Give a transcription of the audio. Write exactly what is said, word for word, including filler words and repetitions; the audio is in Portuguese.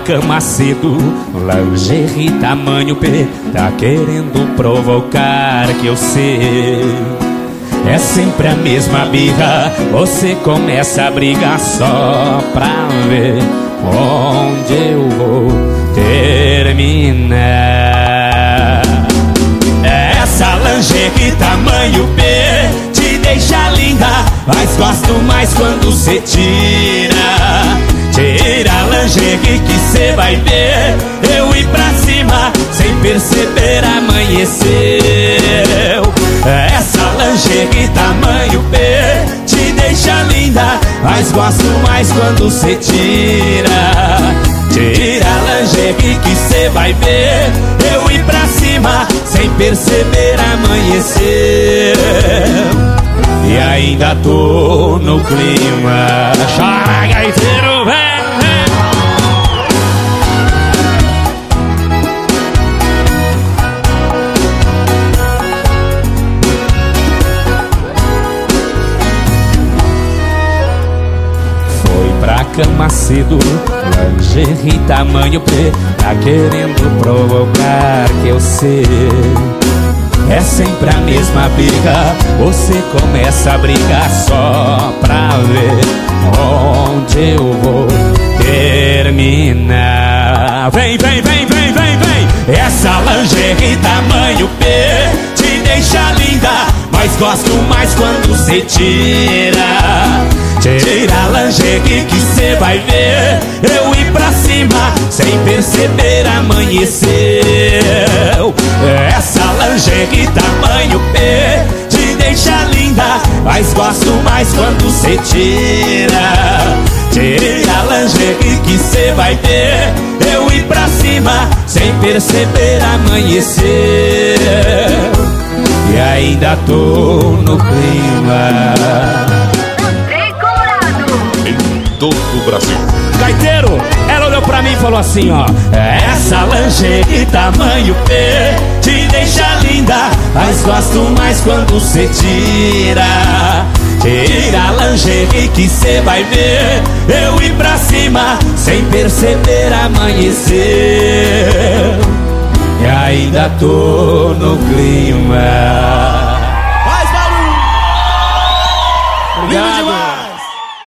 cama cedo, lingerie tamanho P, tá querendo provocar que eu sei. É sempre a mesma birra, você começa a brigar só pra ver onde eu vou terminar. Essa lingerie tamanho P te deixa linda, mas gosto mais quando cê tira. Tira a lingerie que cê vai ver eu ir pra cima sem perceber, amanheceu. Essa lingerie tamanho P te deixa linda, mas gosto mais quando cê tira. Tira a lingerie que cê vai ver eu ir pra cima sem perceber, amanheceu. E ainda tô no clima. Chora, gaiteiro, vem! Pra cama cedo, lingerie tamanho P, tá querendo provocar que eu sei. É sempre a mesma briga, você começa a brigar só pra ver onde eu vou terminar. Vem, vem, vem, vem, vem, vem. Essa lingerie tamanho P te deixa linda, mas gosto mais quando cê tira. Tira a lingerie que cê vai ver eu ir pra cima sem perceber, amanheceu. Essa lingerie tamanho P te deixa linda, mas gosto mais quando cê tira. Tira a lingerie que cê vai ver eu ir pra cima sem perceber, amanheceu. E ainda tô no clima. Todo o Brasil. Gaiteiro, ela olhou pra mim e falou assim, ó: essa lingerie tamanho P te deixa linda, mas gosto mais quando cê tira. Tira a lingerie que cê vai ver eu ir pra cima sem perceber, amanheceu. E ainda tô no clima.